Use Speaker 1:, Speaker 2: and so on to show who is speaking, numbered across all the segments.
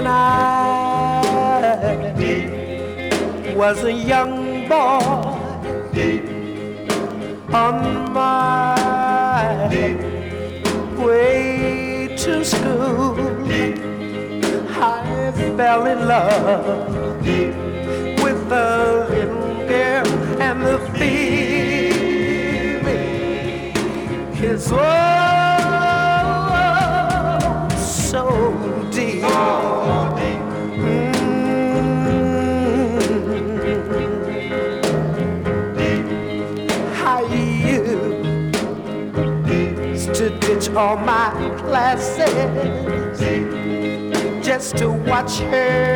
Speaker 1: when I was a young boy on my way to school, I fell in love with a little girl, and the feeling is oh so deep. I used to ditch all my classes just to watch her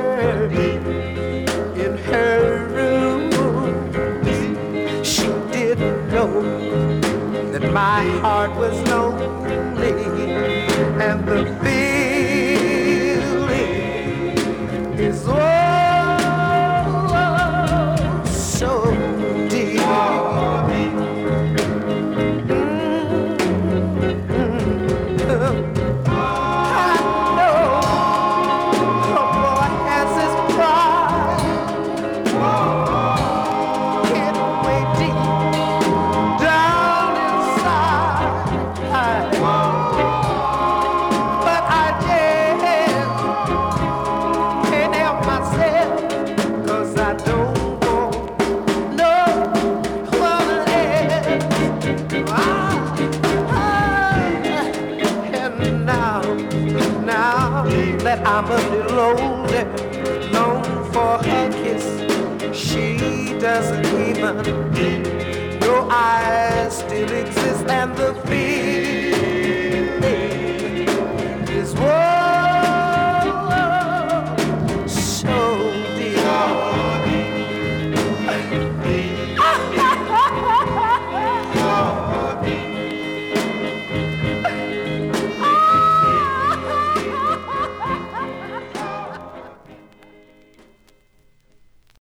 Speaker 1: in her room. She didn't know that my heart was lonely, and the feeling is oh so deep. I'm a little older, long for her kiss. She doesn't even know I still exist, and the fear